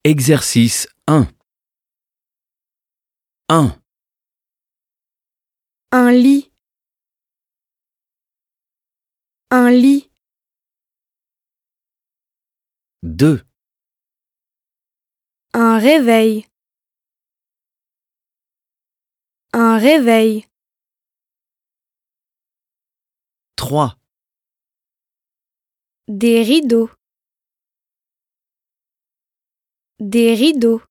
Exercice 1. 1, Un lit. Un lit. 2, Un réveil. Un réveil. 3, Des rideaux. Des rideaux.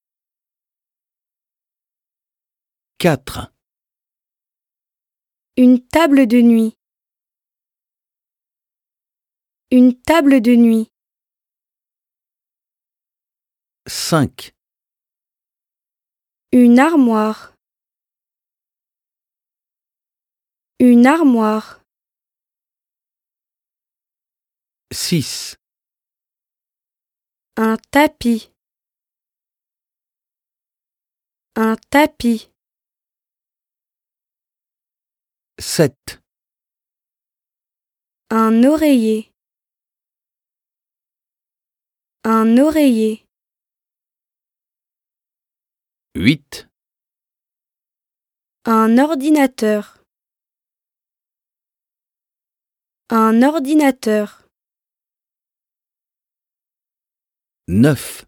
4, Une table de nuit. Une table de nuit. 5, Une armoire. Une armoire. 6, Un tapis. Un tapis. 7, Un oreiller. Un oreiller. 8, Un ordinateur. Un ordinateur. 9,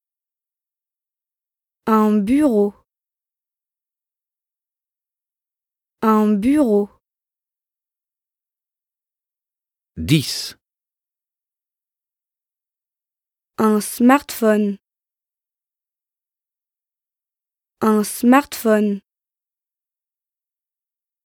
Un bureau. Un bureau. 10, Un smartphone. Un smartphone.